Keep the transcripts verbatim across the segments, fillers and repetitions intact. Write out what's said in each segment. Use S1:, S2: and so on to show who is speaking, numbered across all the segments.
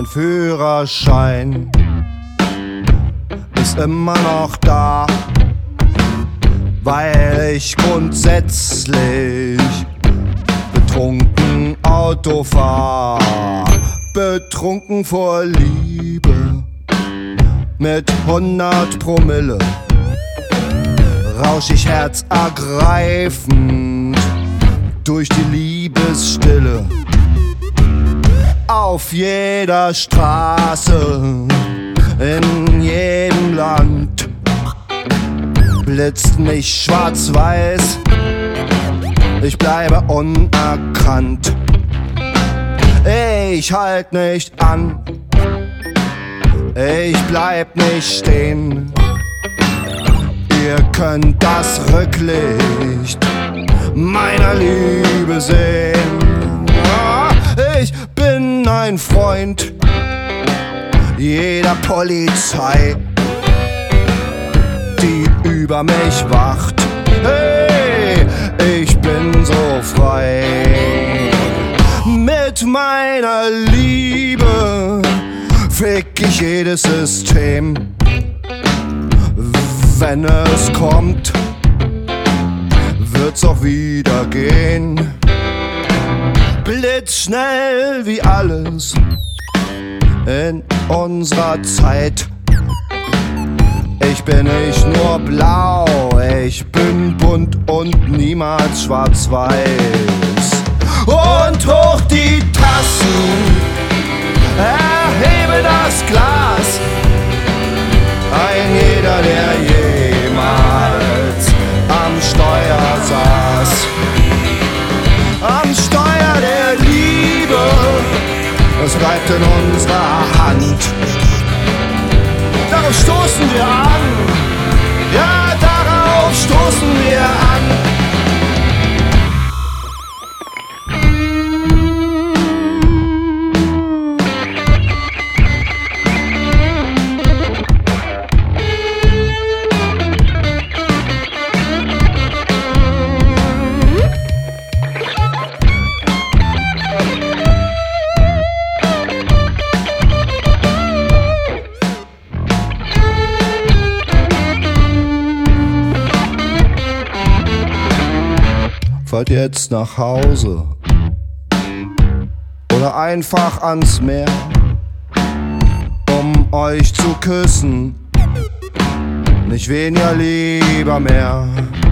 S1: Führerschein ist immer noch da, weil ich grundsätzlich betrunken Auto fahr. Betrunken vor Liebe mit hundert Promille rausch ich herzergreifend durch die Liebesstille. Auf jeder Straße, in jedem Land blitzt mich schwarz-weiß, ich bleibe unerkannt. Ich halt nicht an, ich bleib nicht stehen. Ihr könnt das Rücklicht meiner Liebe sehen. Ich bin ein Freund jeder Polizei, die über mich wacht. Hey, ich bin so frei. Mit meiner Liebe fick ich jedes System. Wenn es kommt, wird's auch wieder gehen. Blitzschnell wie alles in unserer Zeit. Ich bin nicht nur blau, ich bin bunt und niemals schwarz-weiß. Und hoch die Tassen, erhebe das Glas. Ein jeder, der jemals am Steuer saß. Am Steuer der Liebe, es bleibt in unserer Hand. Darauf stoßen wir an, ja, darauf stoßen wir an. Fahrt jetzt nach Hause oder einfach ans Meer, um euch zu küssen, nicht weniger, lieber mehr.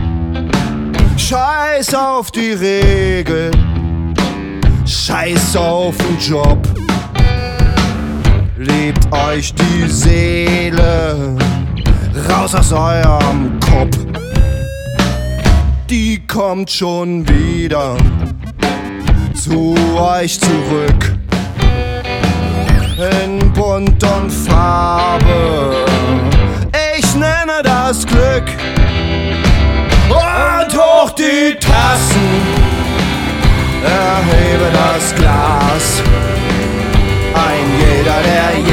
S1: Scheiß auf die Regel, scheiß auf den Job, liebt euch die Seele, raus aus eurem Kopf. Die kommt schon wieder zu euch zurück, in Bunt und Farbe, ich nenne das Glück. Und hoch die Tassen, erhebe das Glas. Ein jeder, der